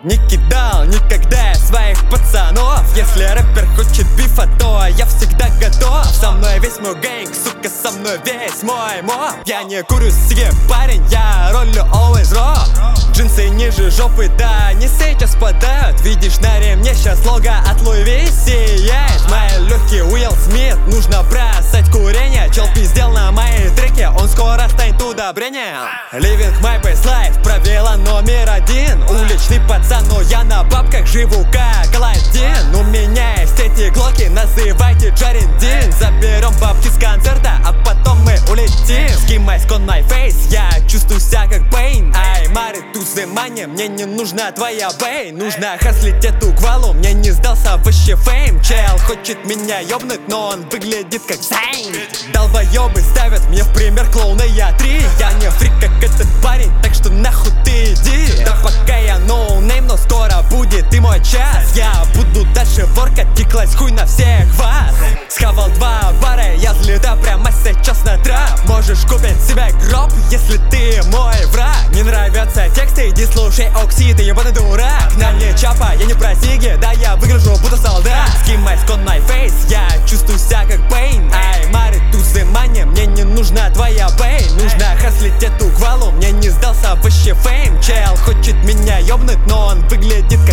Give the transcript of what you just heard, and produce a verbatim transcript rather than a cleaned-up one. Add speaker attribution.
Speaker 1: Не кидал никогда своих пацанов. Если рэпер хочет бифа, то я всегда готов. Со мной весь мой гэнг, сука, со мной весь мой моп. Я не курю себе, парень, я роллю always raw. Джинсы ниже жопы, да, они сейчас падают. Видишь, на ремне сейчас лого от Луи Ви сияет. Мои легкие Уилл Смит, нужно бросать курение. Чел пиздел на моей треке, он скоро станет удобрением. Living my best life, правило номер один. Уличный пацан, но я на бабках живу как Аладдин. У меня есть эти глоки, называйте Джарендин. Заберем бабки с концерта, а потом мы улетим. Skin mask on my face, я чувствую себя как Бэйн. Ай, Мари, to the money, мне не нужна твоя бэй. Нужно хаслить эту гвалу, мне не сдался вообще фейм. Чел хочет меня ёбнуть, но он выглядит как Зейн. Долбоёбы ставят мне в пример клоуна я три. Я не фрик, как этот парень, так что нахуй ты иди. Да пока я ноунейм, но скоро будет и мой час. Я буду дальше воркать и класть хуй на всех вас. Схавал два бара, я взлетаю прямо сейчас на трап. Можешь купить себе гроб, если ты мой враг. Не нравятся тексты, иди слушай Окси, ты ебаный дурак. На мне чапа, я не про сиги, да я выгляжу будто солдат. Skin mask on my face, я чувствую себя как Бэйн. Ай, Мари, to the money, мне не нужна твоя бэй. Нужно хаслить эту гвалу, мне не сдался вообще фейм. Чел хочет меня ёбнуть, но он выглядит как